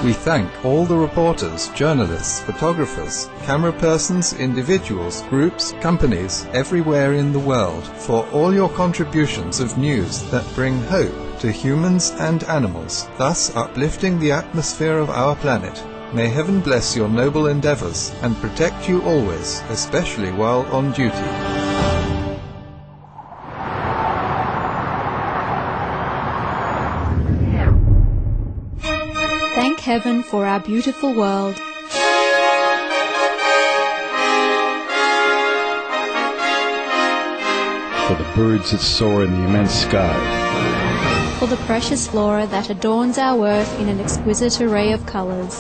We thank all the reporters, journalists, photographers, camera persons, individuals, groups, companies, everywhere in the world for all your contributions of news that bring hope to humans and animals, thus uplifting the atmosphere of our planet. May heaven bless your noble endeavors and protect you always, especially while on duty. Thank heaven for our beautiful world. For the birds that soar in the immense sky. For the precious flora that adorns our earth in an exquisite array of colors.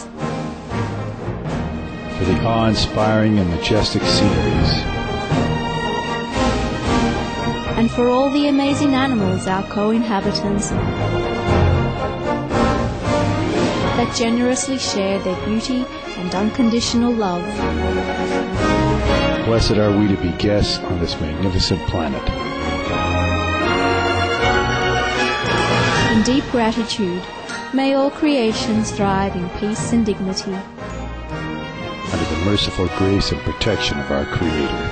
For the awe-inspiring and majestic sceneries. And for all the amazing animals, our co-inhabitants, that generously share their beauty and unconditional love. Blessed are we to be guests on this magnificent planet. In deep gratitude, may all creations thrive in peace and dignity. Under the merciful grace and protection of our Creator.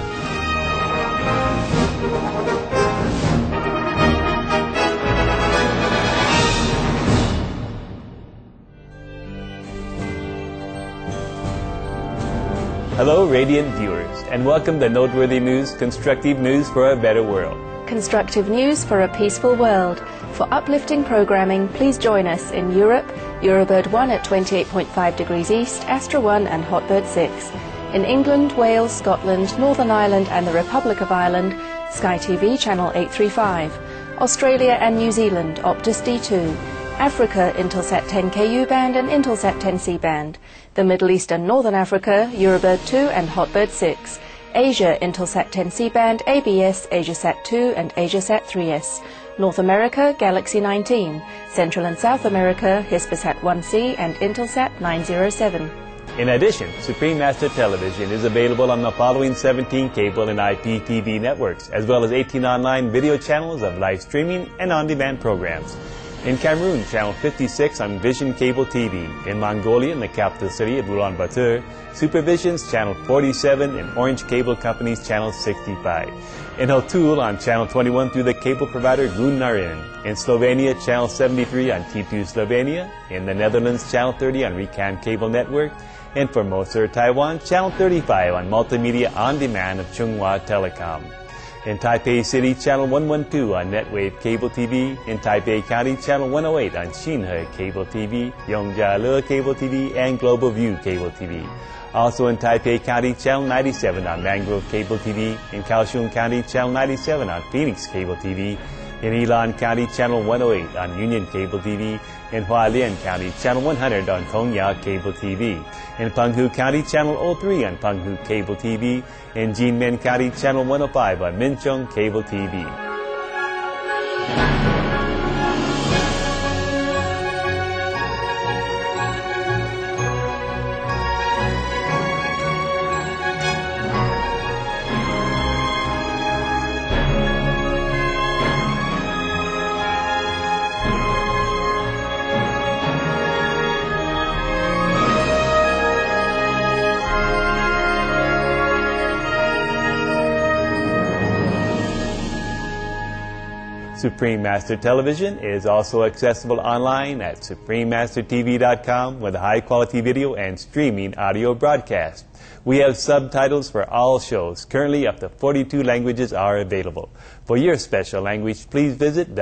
Hello, radiant viewers, and welcome to Noteworthy News, constructive news for a better world. Constructive news for a peaceful world. For uplifting programming, please join us in Europe, Eurobird 1 at 28.5 degrees east, Astra 1 and Hotbird 6. In England, Wales, Scotland, Northern Ireland and the Republic of Ireland, Sky TV channel 835. Australia and New Zealand, Optus D2. Africa, Intelsat 10Ku band and Intelsat 10C band. The Middle East and Northern Africa, Eurobird 2 and Hotbird 6. Asia, Intelsat 10C band, ABS, AsiaSat 2 and AsiaSat 3S. North America, Galaxy 19. Central and South America, Hispasat 1C and Intelsat 907. In addition, Supreme Master Television is available on the following 17 cable and IPTV networks, as well as 18 online video channels of live streaming and on-demand programs. In Cameroon, channel 56 on Vision Cable TV. In Mongolia, in the capital city of Ulaanbaatar, Supervision's channel 47 and Orange Cable Company's channel 65. In Hotul on channel 21 through the cable provider Gunnarin. In Slovenia, channel 73 on T2 Slovenia. In the Netherlands, channel 30 on Rican Cable Network. And for Moser, Taiwan, channel 35 on Multimedia On Demand of Chunghwa Telecom. In Taipei City, channel 112 on Netwave Cable TV. In Taipei County, channel 108 on Xinhe Cable TV, Yongjiale Cable TV, and Global View Cable TV. Also in Taipei County, channel 97 on Mangrove Cable TV. In Kaohsiung County, channel 97 on Phoenix Cable TV. In Yilan County, channel 108 on Union Cable TV. In Hualien County, channel 100 on Tongya Cable TV. In Penghu County, channel 03 on Penghu Cable TV. In Jinmen County, channel 105 on Minchong Cable TV. Supreme Master Television is also accessible online at suprememastertv.com with high-quality video and streaming audio broadcast. We have subtitles for all shows. Currently, up to 42 languages are available. For your special language, please visit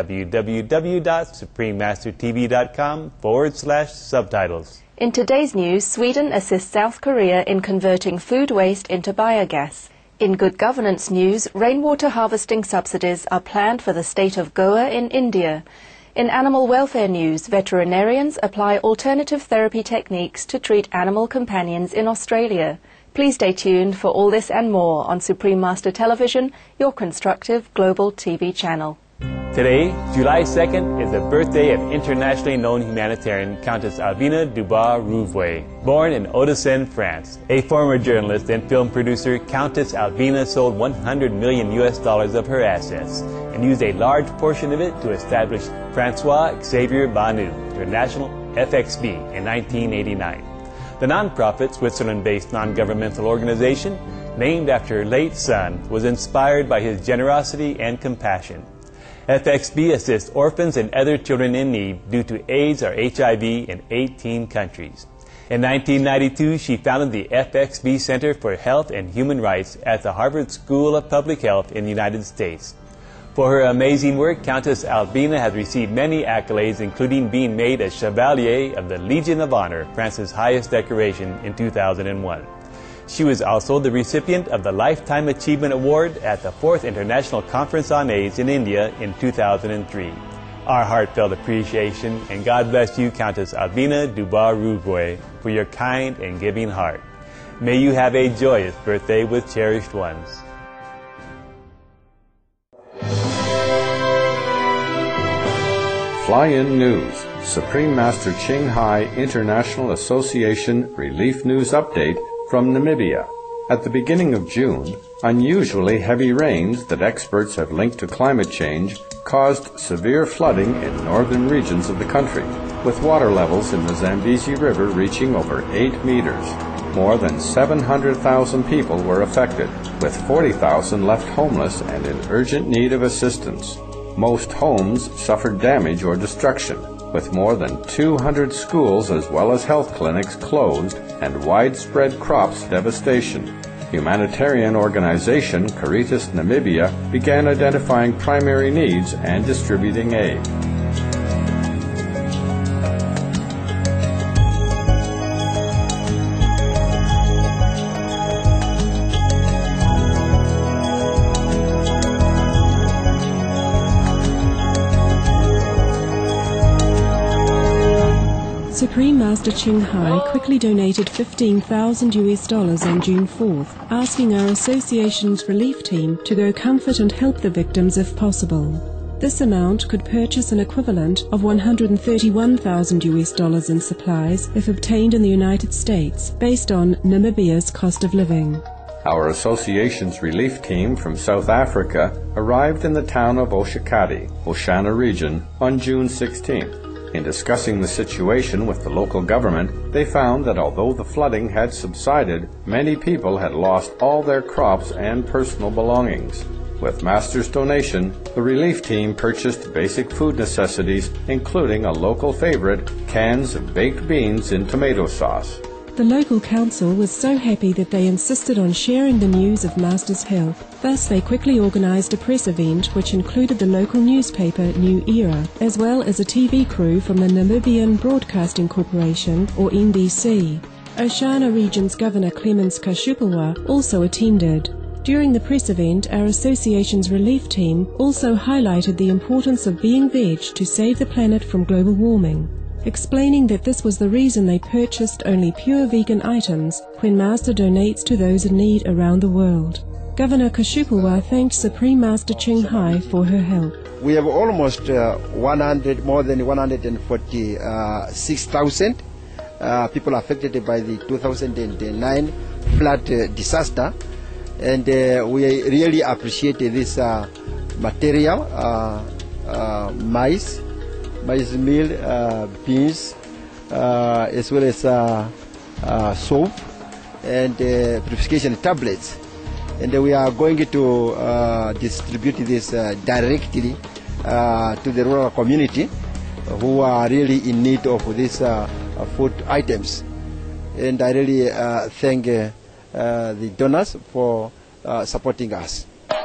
www.suprememastertv.com/subtitles. In today's news, Sweden assists South Korea in converting food waste into biogas. In good governance news, rainwater harvesting subsidies are planned for the state of Goa in India. In animal welfare news, veterinarians apply alternative therapy techniques to treat animal companions in Australia. Please stay tuned for all this and more on Supreme Master Television, your constructive global TV channel. Today, July 2nd, is the birthday of internationally known humanitarian Countess Alvina Dubois-Rouvray. Born in Hauts-de-Seine, France, a former journalist and film producer, Countess Alvina sold $100 million of her assets and used a large portion of it to establish Francois Xavier Banu International FXB, in 1989. The non-profit Switzerland-based non-governmental organization, named after her late son, was inspired by his generosity and compassion. FXB assists orphans and other children in need due to AIDS or HIV in 18 countries. In 1992, she founded the FXB Center for Health and Human Rights at the Harvard School of Public Health in the United States. For her amazing work, Countess Albina has received many accolades, including being made a Chevalier of the Legion of Honor, France's highest decoration, in 2001. She was also the recipient of the Lifetime Achievement Award at the 4th International Conference on AIDS in India in 2003. Our heartfelt appreciation, and God bless you, Countess Albina Dubois-Rouvroy, for your kind and giving heart. May you have a joyous birthday with cherished ones. Fly-in News, Supreme Master Ching Hai International Association Relief News Update from Namibia. At the beginning of June, unusually heavy rains that experts have linked to climate change caused severe flooding in northern regions of the country, with water levels in the Zambezi River reaching over 8 meters. More than 700,000 people were affected, with 40,000 left homeless and in urgent need of assistance. Most homes suffered damage or destruction, with more than 200 schools as well as health clinics closed and widespread crops devastation. Humanitarian organization Caritas Namibia began identifying primary needs and distributing aid. Supreme Master Ching Hai quickly donated $15,000 on June 4th, asking our association's relief team to go comfort and help the victims if possible. This amount could purchase an equivalent of $131,000 in supplies if obtained in the United States, based on Namibia's cost of living. Our association's relief team from South Africa arrived in the town of Oshakati, Oshana region, on June 16th. In discussing the situation with the local government, they found that although the flooding had subsided, many people had lost all their crops and personal belongings. With Master's donation, the relief team purchased basic food necessities, including a local favorite, cans of baked beans in tomato sauce. The local council was so happy that they insisted on sharing the news of Master's help. Thus, they quickly organized a press event which included the local newspaper New Era, as well as a TV crew from the Namibian Broadcasting Corporation, or NBC. Oshana Region's Governor Clemens Kashupelwa also attended. During the press event, our association's relief team also highlighted the importance of being veg to save the planet from global warming, explaining that this was the reason they purchased only pure vegan items when Master donates to those in need around the world. Governor Kashupelwa thanked Supreme Master Ching Hai for her help. We have almost more than 146,000 people affected by the 2009 flood disaster, and we really appreciate this material, maize meal, beans, as well as soap and purification tablets. And we are going to distribute this directly to the rural community who are really in need of these food items. And I really thank the donors for supporting us.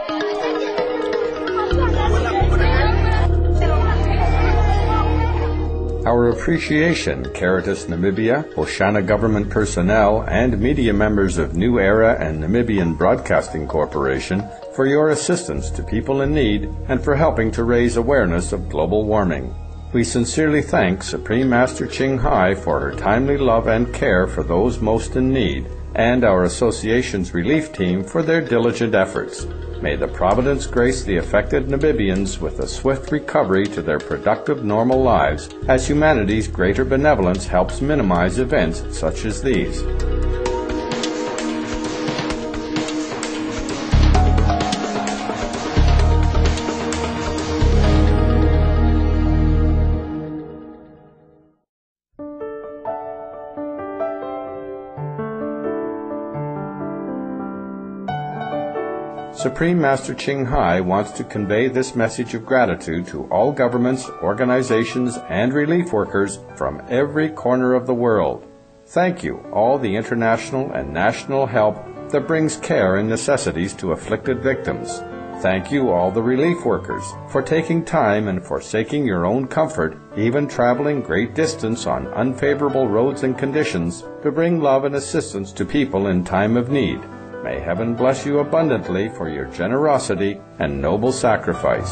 Our appreciation, Caritas Namibia, Oshana government personnel, and media members of New Era and Namibian Broadcasting Corporation for your assistance to people in need and for helping to raise awareness of global warming. We sincerely thank Supreme Master Ching Hai for her timely love and care for those most in need, and our association's relief team for their diligent efforts. May the Providence grace the affected Namibians with a swift recovery to their productive, normal lives as humanity's greater benevolence helps minimize events such as these. Supreme Master Ching Hai wants to convey this message of gratitude to all governments, organizations, and relief workers from every corner of the world. Thank you, all the international and national help that brings care and necessities to afflicted victims. Thank you, all the relief workers, for taking time and forsaking your own comfort, even traveling great distance on unfavorable roads and conditions, to bring love and assistance to people in time of need. May heaven bless you abundantly for your generosity and noble sacrifice.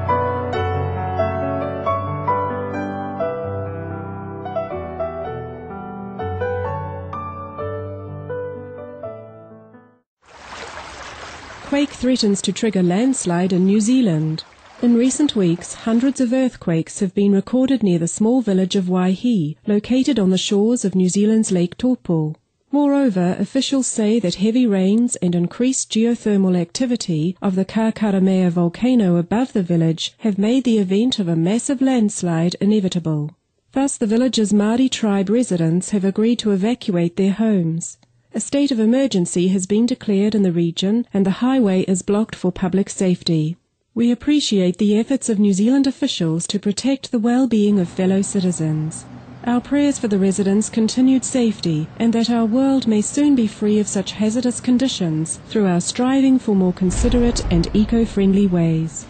Quake threatens to trigger landslide in New Zealand. In recent weeks, hundreds of earthquakes have been recorded near the small village of Waihi, located on the shores of New Zealand's Lake Taupo. Moreover, officials say that heavy rains and increased geothermal activity of the Kākaramea volcano above the village have made the event of a massive landslide inevitable. Thus, the village's Māori tribe residents have agreed to evacuate their homes. A state of emergency has been declared in the region and the highway is blocked for public safety. We appreciate the efforts of New Zealand officials to protect the well-being of fellow citizens. Our prayers for the residents' continued safety and that our world may soon be free of such hazardous conditions through our striving for more considerate and eco-friendly ways.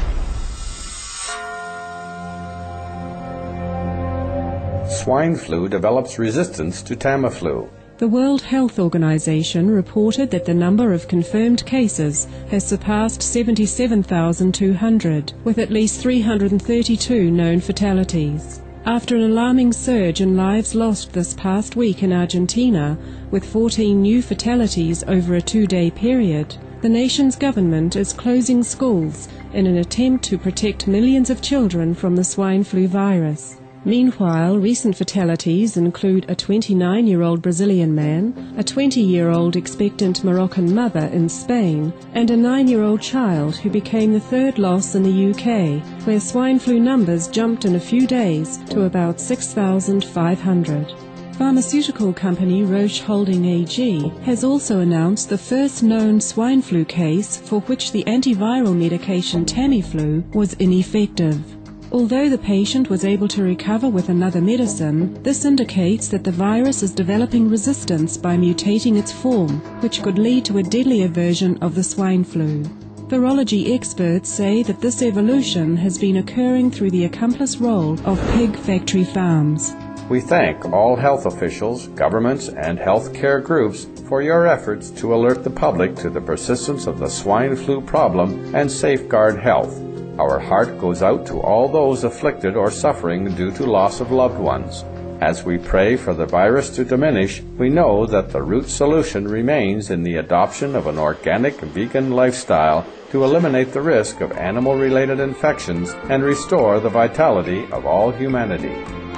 Swine flu develops resistance to Tamiflu. The World Health Organization reported that the number of confirmed cases has surpassed 77,200, with at least 332 known fatalities. After an alarming surge in lives lost this past week in Argentina, with 14 new fatalities over a 2-day period, the nation's government is closing schools in an attempt to protect millions of children from the swine flu virus. Meanwhile, recent fatalities include a 29-year-old Brazilian man, a 20-year-old expectant Moroccan mother in Spain, and a 9-year-old child who became the third loss in the UK, where swine flu numbers jumped in a few days to about 6,500. Pharmaceutical company Roche Holding AG has also announced the first known swine flu case for which the antiviral medication Tamiflu was ineffective. Although the patient was able to recover with another medicine, this indicates that the virus is developing resistance by mutating its form, which could lead to a deadlier version of the swine flu. Virology experts say that this evolution has been occurring through the accomplice role of pig factory farms. We thank all health officials, governments, and health care groups for your efforts to alert the public to the persistence of the swine flu problem and safeguard health. Our heart goes out to all those afflicted or suffering due to loss of loved ones. As we pray for the virus to diminish, we know that the root solution remains in the adoption of an organic vegan lifestyle to eliminate the risk of animal-related infections and restore the vitality of all humanity.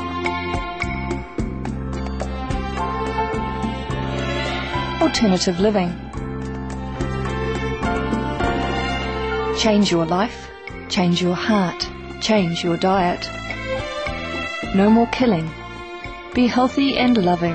Alternative living. Change your life. Change your heart. Change your diet. No more killing. Be healthy and loving.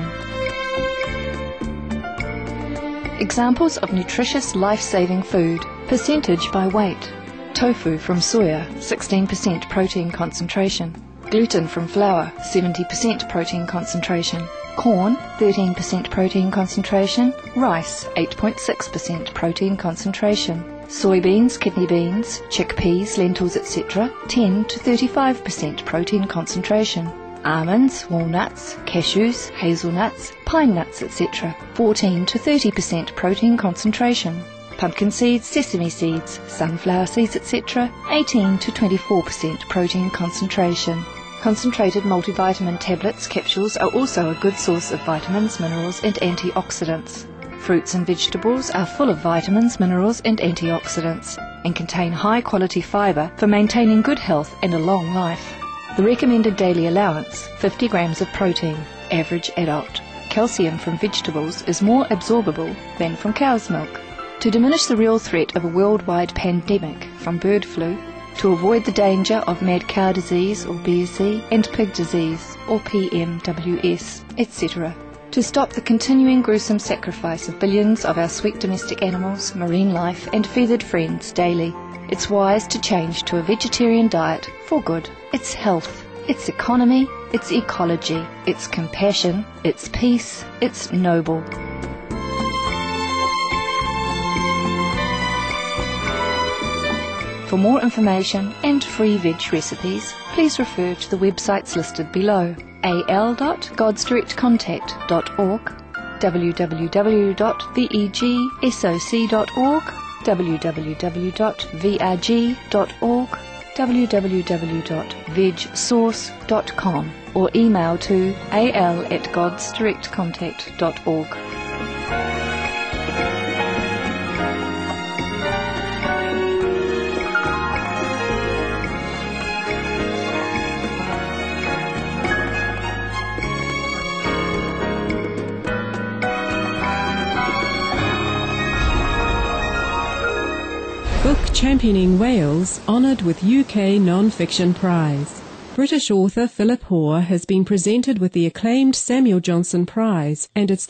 Examples of nutritious life-saving food. Percentage by weight. Tofu from soya, 16% protein concentration. Gluten from flour, 70% protein concentration. Corn, 13% protein concentration. Rice, 8.6% protein concentration. Soybeans, kidney beans, chickpeas, lentils, etc. 10 to 35% protein concentration. Almonds, walnuts, cashews, hazelnuts, pine nuts, etc. 14 to 30% protein concentration. Pumpkin seeds, sesame seeds, sunflower seeds, etc. 18 to 24% protein concentration. Concentrated multivitamin tablets, capsules are also a good source of vitamins, minerals and antioxidants. Fruits and vegetables are full of vitamins, minerals and antioxidants and contain high-quality fibre for maintaining good health and a long life. The recommended daily allowance, 50 grams of protein, average adult. Calcium from vegetables is more absorbable than from cow's milk. To diminish the real threat of a worldwide pandemic from bird flu, to avoid the danger of mad cow disease or BSE and pig disease or PMWS, etc., To stop the continuing gruesome sacrifice of billions of our sweet domestic animals, marine life and feathered friends daily, it's wise to change to a vegetarian diet for good. It's health, it's economy, it's ecology, it's compassion, it's peace, it's noble. For more information and free veg recipes, please refer to the websites listed below: al.godsdirectcontact.org, www.vegsoc.org, www.vrg.org, www.vegsource.com, or email to al@godsdirectcontact.org. Book championing Wales honoured with UK Non-Fiction Prize. British author Philip Hoare has been presented with the acclaimed Samuel Johnson Prize and its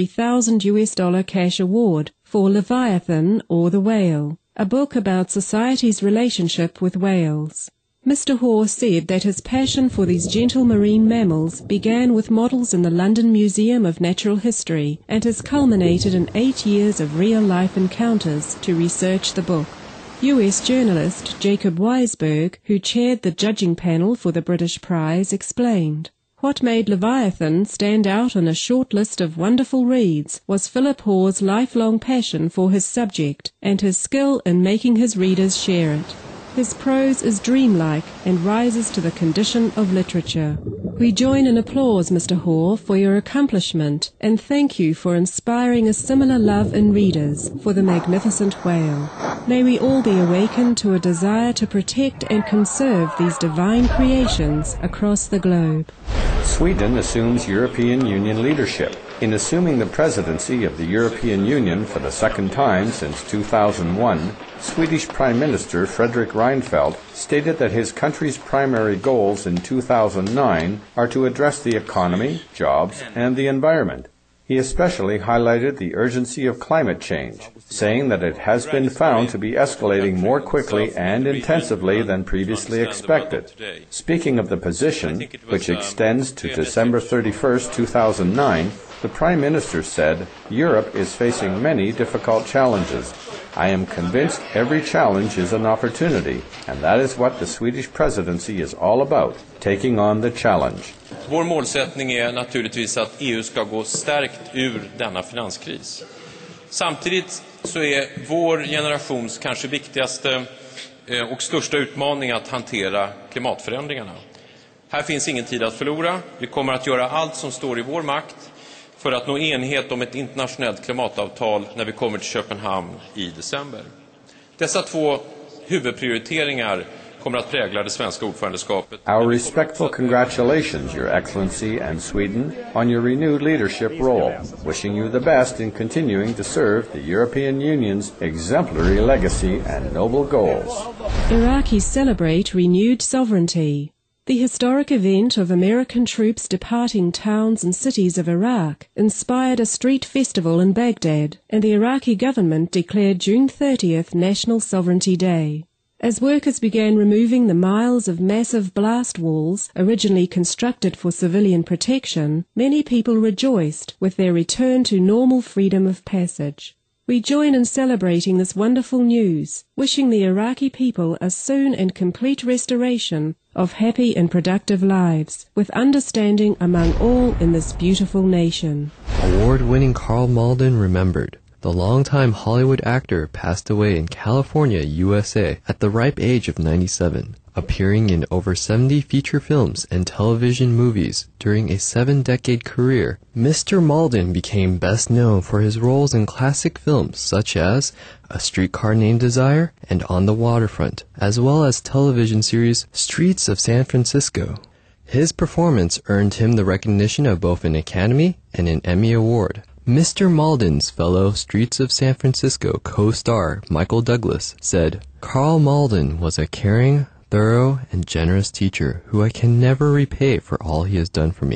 $33,000 cash award for Leviathan or the Whale, a book about society's relationship with whales. Mr. Hoare said that his passion for these gentle marine mammals began with models in the London Museum of Natural History and has culminated in 8 years of real-life encounters to research the book. US journalist Jacob Weisberg, who chaired the judging panel for the British Prize, explained, "What made Leviathan stand out on a short list of wonderful reads was Philip Hoare's lifelong passion for his subject and his skill in making his readers share it. His prose is dreamlike and rises to the condition of literature. We join in applause, Mr. Hoare, for your accomplishment and thank you for inspiring a similar love in readers for the magnificent whale. May we all be awakened to a desire to protect and conserve these divine creations across the globe." Sweden assumes European Union leadership. In assuming the presidency of the European Union for the second time since 2001, Swedish Prime Minister Fredrik Reinfeldt stated that his country's primary goals in 2009 are to address the economy, jobs, and the environment. He especially highlighted the urgency of climate change, saying that it has been found to be escalating more quickly and intensively than previously expected. Speaking of the position, which extends to December 31, 2009, the Prime Minister said, "Europe is facing many difficult challenges. I am convinced every challenge is an opportunity, and that is what the Swedish presidency is all about, taking on the challenge." Vår målsättning är naturligtvis att EU ska gå stärkt ur denna finanskris. Samtidigt så är vår generations kanske viktigaste och största utmaning att hantera klimatförändringarna. Här finns ingen tid att förlora. Vi kommer att göra allt som står i vår makt för att nå enighet om ett internationellt klimatavtal när vi kommer till Köpenhamn i december. Dessa två huvudprioriteringar kommer att prägla det svenska ordförandeskapet. Our respectful congratulations, Your Excellency and Sweden, on your renewed leadership role, wishing you the best in continuing to serve the European Union's exemplary legacy and noble goals. Iraqis celebrate renewed sovereignty. The historic event of American troops departing towns and cities of Iraq inspired a street festival in Baghdad, and the Iraqi government declared June 30th National Sovereignty Day. As workers began removing the miles of massive blast walls originally constructed for civilian protection, many people rejoiced with their return to normal freedom of passage. We join in celebrating this wonderful news, wishing the Iraqi people a soon and complete restoration of happy and productive lives, with understanding among all in this beautiful nation. Award-winning Karl Malden remembered. The longtime Hollywood actor passed away in California, USA, at the ripe age of 97, appearing in over 70 feature films and television movies during a 7-decade career. Mr. Malden became best known for his roles in classic films such as A Streetcar Named Desire and On the Waterfront, as well as television series Streets of San Francisco. His performance earned him the recognition of both an Academy and an Emmy Award. Mr. Malden's fellow Streets of San Francisco co-star Michael Douglas said, "Karl Malden was a caring, thorough, and generous teacher who I can never repay for all he has done for me.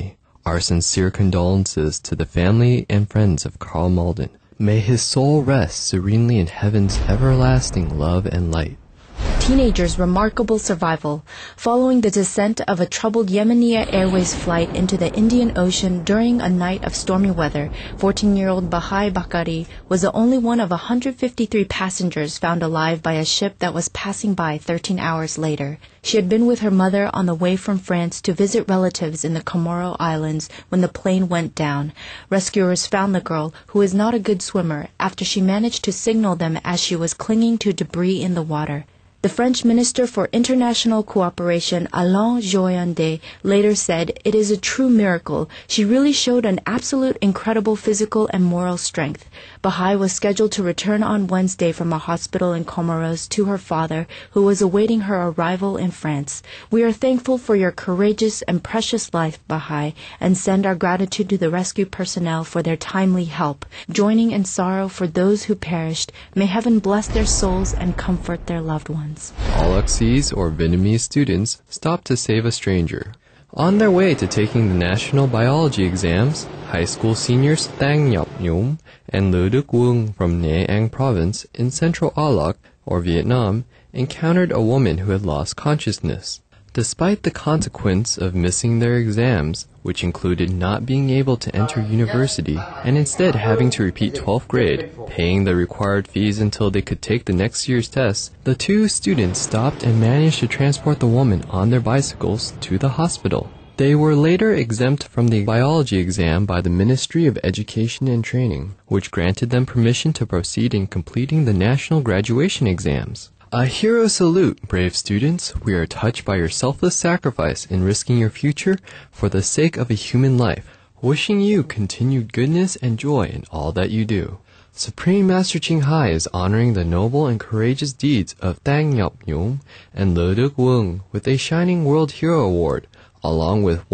Our sincere condolences to the family and friends of Karl Malden. May his soul rest serenely in heaven's everlasting love and light. Teenager's remarkable survival. Following the descent of a troubled Yemenia Airways flight into the Indian Ocean during a night of stormy weather, 14-year-old Bahai Bakari was the only one of 153 passengers found alive by a ship that was passing by 13 hours later. She had been with her mother on the way from France to visit relatives in the Comoro Islands when the plane went down. Rescuers found the girl, who is not a good swimmer, after she managed to signal them as she was clinging to debris in the water. The French Minister for International Cooperation, Alain Joyandet, later said, "It is a true miracle. She really showed an absolute incredible physical and moral strength." Bahai was scheduled to return on Wednesday from a hospital in Comoros to her father, who was awaiting her arrival in France. "We are thankful for your courageous and precious life, Bahai, and send our gratitude to the rescue personnel for their timely help. Joining in sorrow for those who perished, may heaven bless their souls and comfort their loved ones." Alexese or Vietnamese students stopped to save a stranger. On their way to taking the national biology exams, high school seniors Thang Nhop Nhum and Le Duc Vuong from Nha Ang province in central Alok, or Vietnam, encountered a woman who had lost consciousness. Despite the consequence of missing their exams, which included not being able to enter university and instead having to repeat 12th grade, paying the required fees until they could take the next year's tests, the two students stopped and managed to transport the woman on their bicycles to the hospital. They were later exempt from the biology exam by the Ministry of Education and Training, which granted them permission to proceed in completing the national graduation exams. A hero salute, brave students. We are touched by your selfless sacrifice in risking your future for the sake of a human life. Wishing you continued goodness and joy in all that you do. Supreme Master Ching Hai is honoring the noble and courageous deeds of Thang Nhop Nhum and Le Duc Vuong with a Shining World Hero Award, along with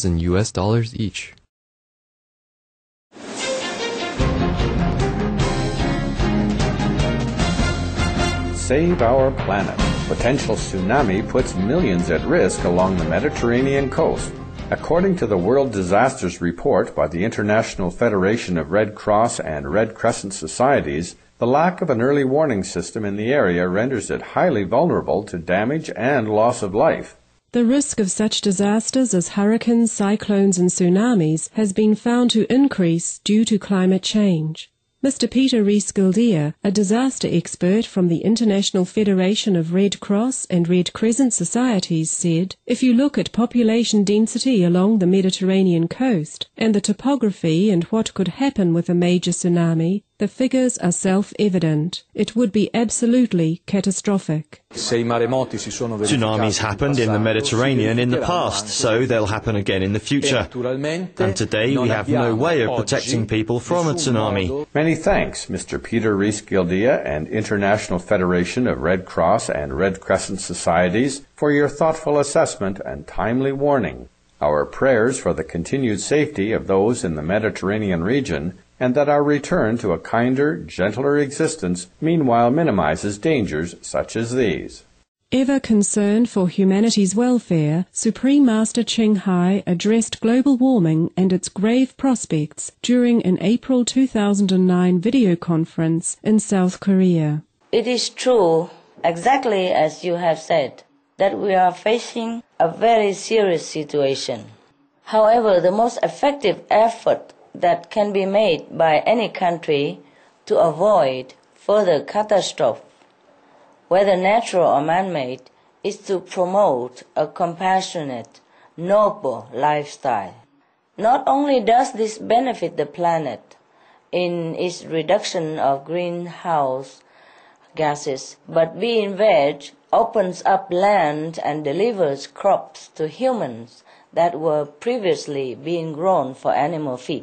$1,000 each. Save our planet. Potential tsunami puts millions at risk along the Mediterranean coast. According to the World Disasters Report by the International Federation of Red Cross and Red Crescent Societies, the lack of an early warning system in the area renders it highly vulnerable to damage and loss of life. The risk of such disasters as hurricanes, cyclones and tsunamis has been found to increase due to climate change. Mr. Peter Rees-Gildea, a disaster expert from the International Federation of Red Cross and Red Crescent Societies, said, "If you look at population density along the Mediterranean coast and the topography and what could happen with a major tsunami, the figures are self-evident. It would be absolutely catastrophic." Tsunamis happened in the Mediterranean in the past, so they'll happen again in the future. And today we have no way of protecting people from a tsunami. Many thanks, Mr. Peter Rees-Gildea and International Federation of Red Cross and Red Crescent Societies for your thoughtful assessment and timely warning. Our prayers for the continued safety of those in the Mediterranean region, and that our return to a kinder, gentler existence meanwhile minimizes dangers such as these. Ever concerned for humanity's welfare, Supreme Master Ching Hai addressed global warming and its grave prospects during an April 2009 video conference in South Korea. It is true, exactly as you have said, that we are facing a very serious situation. However, the most effective effort that can be made by any country to avoid further catastrophe, whether natural or man-made, is to promote a compassionate, noble lifestyle. Not only does this benefit the planet in its reduction of greenhouse gases, but being veg opens up land and delivers crops to humans that were previously being grown for animal feed.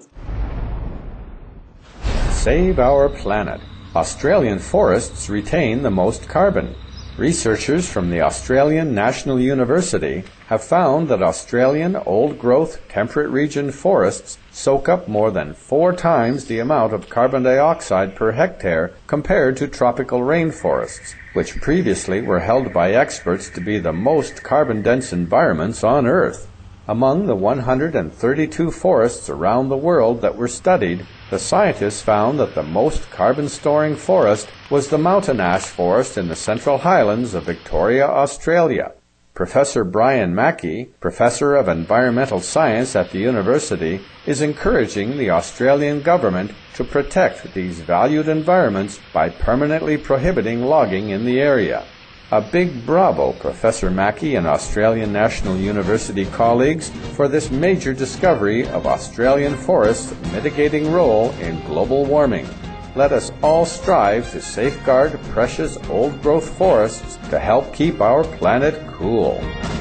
Save our planet. Australian forests retain the most carbon. Researchers from the Australian National University have found that Australian old-growth temperate region forests soak up more than 4 times the amount of carbon dioxide per hectare compared to tropical rainforests, which previously were held by experts to be the most carbon-dense environments on Earth. Among the 132 forests around the world that were studied, the scientists found that the most carbon-storing forest was the mountain ash forest in the Central Highlands of Victoria, Australia. Professor Brian Mackey, Professor of Environmental Science at the university, is encouraging the Australian government to protect these valued environments by permanently prohibiting logging in the area. A big bravo, Professor Mackey and Australian National University colleagues, for this major discovery of Australian forests' mitigating role in global warming. Let us all strive to safeguard precious old-growth forests to help keep our planet cool.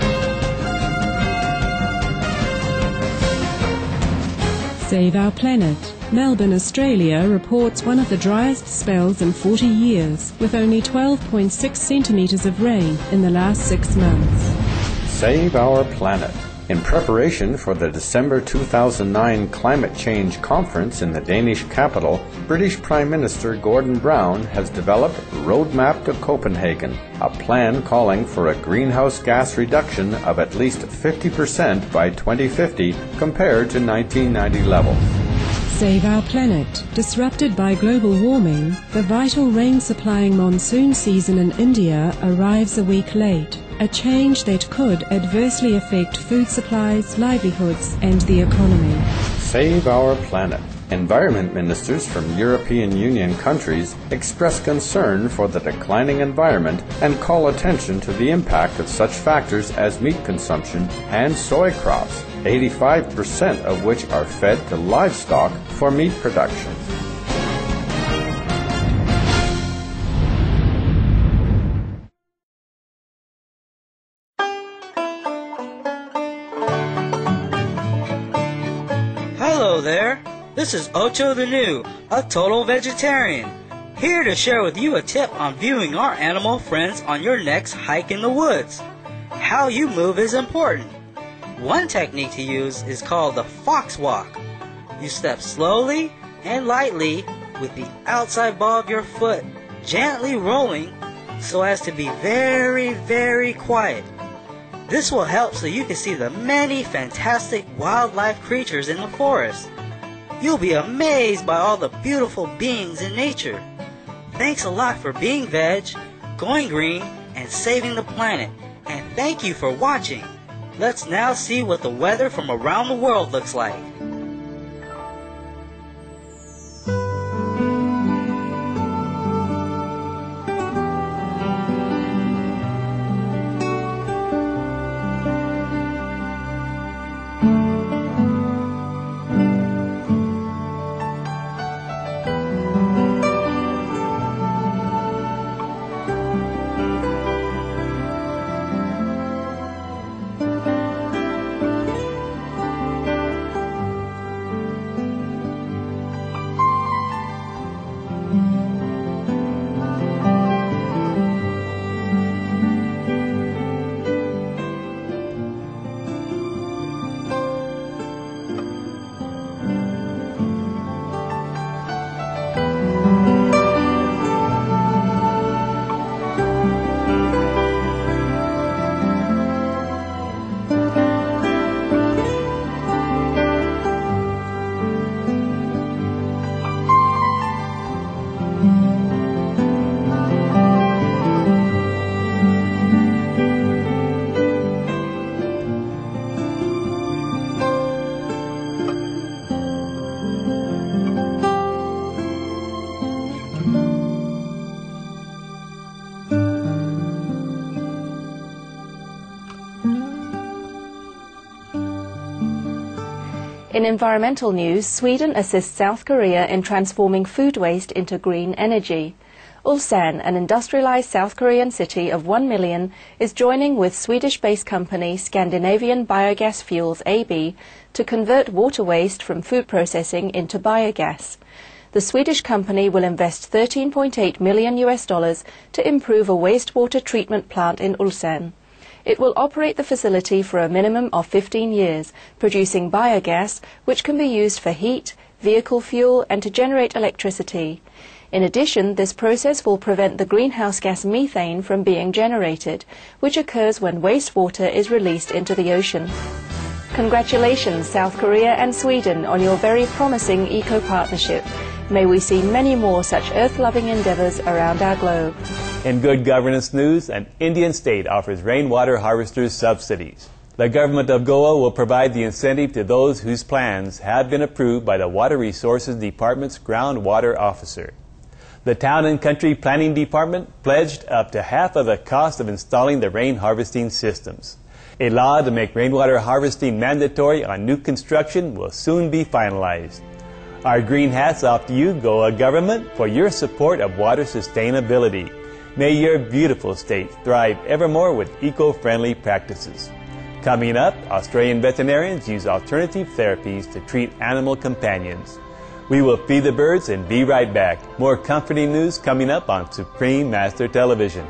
Save Our Planet. Melbourne, Australia reports one of the driest spells in 40 years, with only 12.6 centimetres of rain in the last 6 months. Save Our Planet. In preparation for the December 2009 Climate Change Conference in the Danish capital, British Prime Minister Gordon Brown has developed Roadmap to Copenhagen, a plan calling for a greenhouse gas reduction of at least 50% by 2050 compared to 1990 levels. Save Our Planet. Disrupted by global warming, the vital rain-supplying monsoon season in India arrives a week late, a change that could adversely affect food supplies, livelihoods, and the economy. Save Our Planet. Environment ministers from European Union countries express concern for the declining environment and call attention to the impact of such factors as meat consumption and soy crops, 85% of which are fed to livestock for meat production. Hello there. This is Ocho the New, a total vegetarian, here to share with you a tip on viewing our animal friends on your next hike in the woods. How you move is important. One technique to use is called the fox walk. You step slowly and lightly with the outside ball of your foot gently rolling so as to be very, very quiet. This will help so you can see the many fantastic wildlife creatures in the forest. You'll be amazed by all the beautiful beings in nature. Thanks a lot for being veg, going green, and saving the planet. And thank you for watching. Let's now see what the weather from around the world looks like. In environmental news, Sweden assists South Korea in transforming food waste into green energy. Ulsan, an industrialized South Korean city of 1 million, is joining with Swedish-based company Scandinavian Biogas Fuels AB to convert water waste from food processing into biogas. The Swedish company will invest $13.8 million to improve a wastewater treatment plant in Ulsan. It will operate the facility for a minimum of 15 years, producing biogas, which can be used for heat, vehicle fuel, and to generate electricity. In addition, this process will prevent the greenhouse gas methane from being generated, which occurs when wastewater is released into the ocean. Congratulations, South Korea and Sweden, on your very promising eco-partnership. May we see many more such earth-loving endeavors around our globe. In good governance news, an Indian state offers rainwater harvesters subsidies. The government of Goa will provide the incentive to those whose plans have been approved by the Water Resources Department's groundwater officer. The Town and Country Planning Department pledged up to half of the cost of installing the rain harvesting systems. A law to make rainwater harvesting mandatory on new construction will soon be finalized. Our green hats off to you, Goa government, for your support of water sustainability. May your beautiful state thrive evermore with eco-friendly practices. Coming up, Australian veterinarians use alternative therapies to treat animal companions. We will feed the birds and be right back. More comforting news coming up on Supreme Master Television.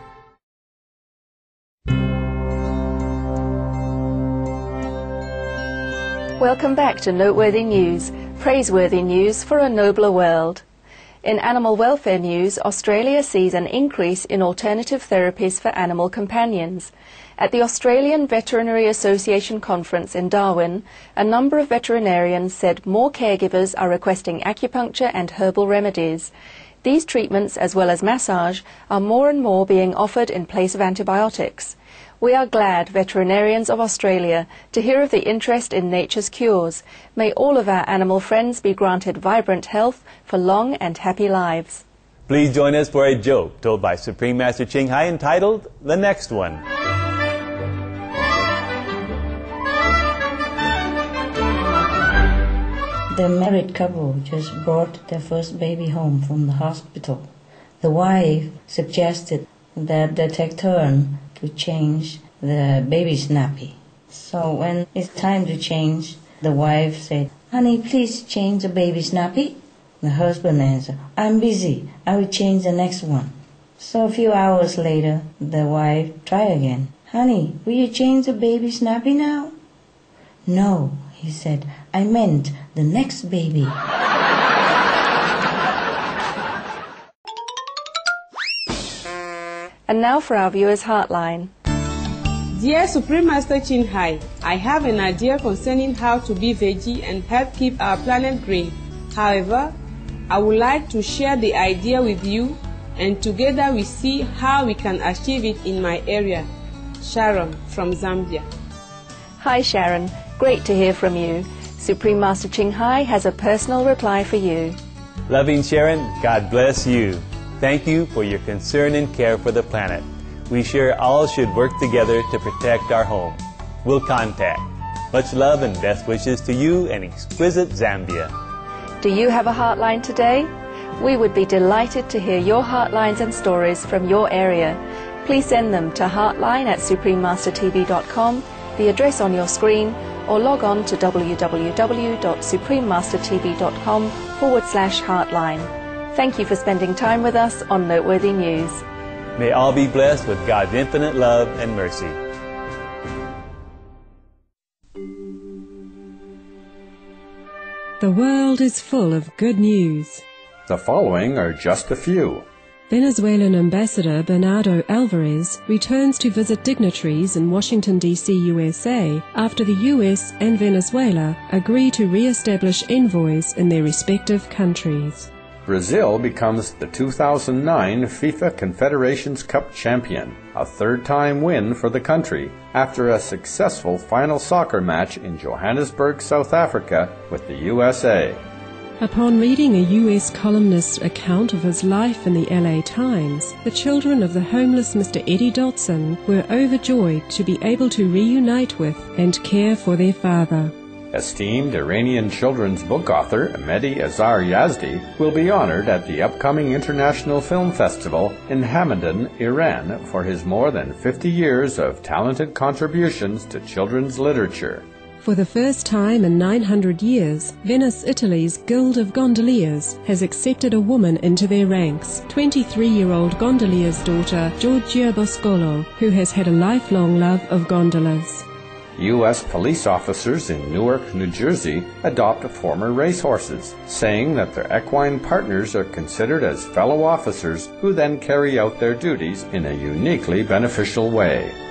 Welcome back to Noteworthy News, praiseworthy news for a nobler world. In animal welfare news, Australia sees an increase in alternative therapies for animal companions. At the Australian Veterinary Association conference in Darwin, a number of veterinarians said more caregivers are requesting acupuncture and herbal remedies. These treatments, as well as massage, are more and more being offered in place of antibiotics. We are glad, veterinarians of Australia, to hear of the interest in nature's cures. May all of our animal friends be granted vibrant health for long and happy lives. Please join us for a joke told by Supreme Master Ching Hai entitled The Next One. The married couple just brought their first baby home from the hospital. The wife suggested that they take turn to change the baby's nappy. So when it's time to change, the wife said, "Honey, please change the baby's nappy." The husband answered, "I'm busy. I will change the next one." So a few hours later, the wife tried again. "Honey, will you change the baby's nappy now?" "No," he said, "I meant the next baby." And now for our viewers' Heartline. Dear Supreme Master Ching Hai, I have an idea concerning how to be veggie and help keep our planet green. However, I would like to share the idea with you, and together we see how we can achieve it in my area. Sharon from Zambia. Hi Sharon, great to hear from you. Supreme Master Ching Hai has a personal reply for you. Loving Sharon, God bless you. Thank you for your concern and care for the planet. We sure all should work together to protect our home. We'll contact. Much love and best wishes to you and exquisite Zambia. Do you have a Heartline today? We would be delighted to hear your Heartlines and stories from your area. Please send them to heartline@suprememastertv.com, the address on your screen, or log on to www.suprememastertv.com/Heartline. Thank you for spending time with us on Noteworthy News. May all be blessed with God's infinite love and mercy. The world is full of good news. The following are just a few. Venezuelan Ambassador Bernardo Alvarez returns to visit dignitaries in Washington, D.C., USA, after the U.S. and Venezuela agree to re-establish envoys in their respective countries. Brazil becomes the 2009 FIFA Confederations Cup champion, a third-time win for the country after a successful final soccer match in Johannesburg, South Africa with the USA. Upon reading a U.S. columnist's account of his life in the LA Times, the children of the homeless Mr. Eddie Dotson were overjoyed to be able to reunite with and care for their father. Esteemed Iranian children's book author Mehdi Azar Yazdi will be honored at the upcoming International Film Festival in Hamadan, Iran, for his more than 50 years of talented contributions to children's literature. For the first time in 900 years, Venice, Italy's Guild of Gondoliers has accepted a woman into their ranks, 23-year-old gondolier's daughter Giorgia Boscolo, who has had a lifelong love of gondolas. U.S. police officers in Newark, New Jersey adopt former racehorses, saying that their equine partners are considered as fellow officers who then carry out their duties in a uniquely beneficial way.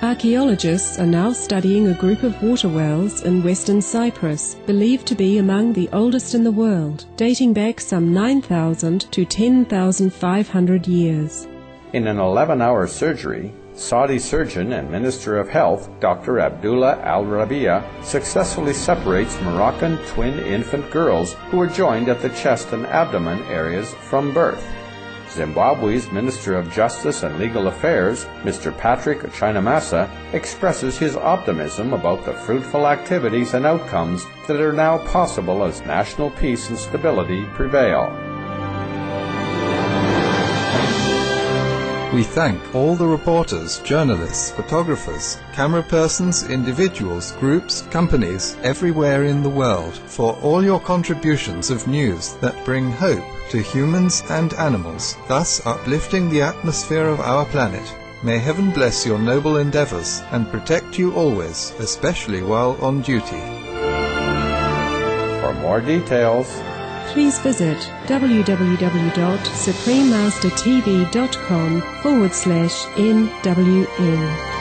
Archaeologists are now studying a group of water wells in western Cyprus, believed to be among the oldest in the world, dating back some 9,000 to 10,500 years. In an 11-hour surgery, Saudi surgeon and Minister of Health Dr. Abdullah Al-Rabia successfully separates Moroccan twin infant girls who were joined at the chest and abdomen areas from birth. Zimbabwe's Minister of Justice and Legal Affairs, Mr. Patrick Chinamasa, expresses his optimism about the fruitful activities and outcomes that are now possible as national peace and stability prevail. We thank all the reporters, journalists, photographers, camera persons, individuals, groups, companies everywhere in the world for all your contributions of news that bring hope to humans and animals, thus uplifting the atmosphere of our planet. May heaven bless your noble endeavors and protect you always, especially while on duty. For more details, please visit www.suprememastertv.com/NWN.